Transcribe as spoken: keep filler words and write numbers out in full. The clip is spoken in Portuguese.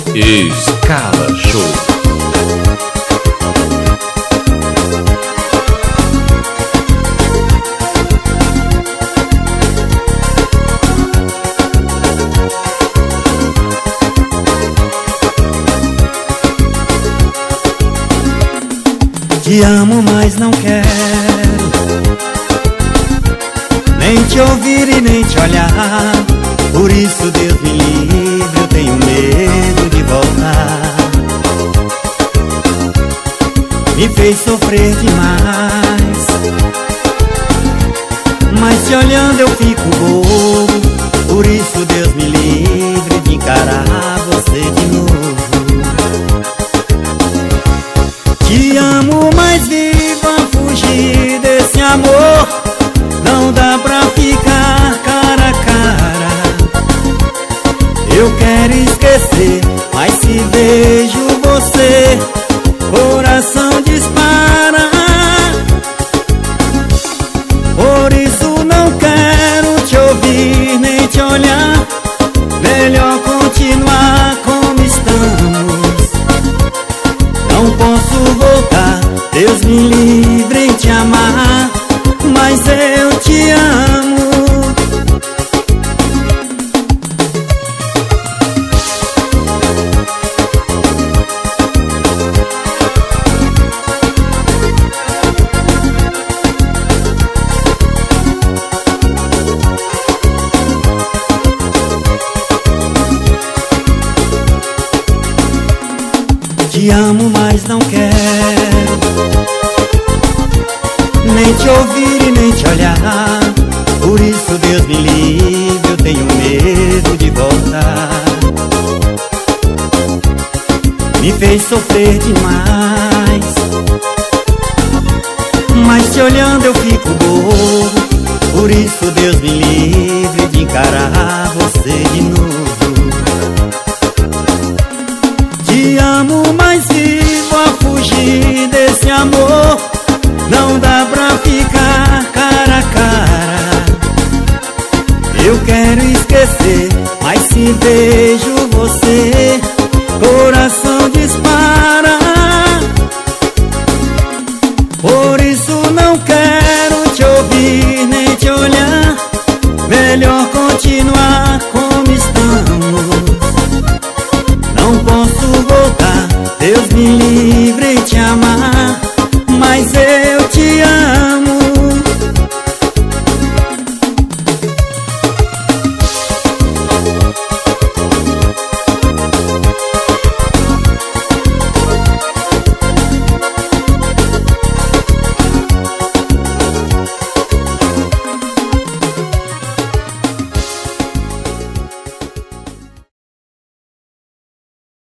Scala Show. Te amo, mas não quero nem te ouvir e nem te olhar. Por isso, Deus me livre, eu tenho medo de voltar. Me fez sofrer demais, mas te olhando eu fico bobo. Por isso, Deus me livre de encarar você de novo. Te amo, mas viva fugir desse amor. Não dá pra ficar cara a cara. Eu quero esquecer, mas se vejo você, coração dispara. Por isso não quero te ouvir nem te olhar. Melhor continuar como estamos. Não posso voltar, Deus me livre em te amar, mas eu te amo. Te amo, mas não quero nem te ouvir e nem te olhar. Por isso, Deus me livre, eu tenho medo de voltar. Me fez sofrer demais, mas te olhando eu fico bobo. Por isso, Deus me livre de encarar você de novo. Te amo, mas vivo a fugir desse amor. Não dá pra ficar cara a cara. Eu quero esquecer, mas se vejo você, coração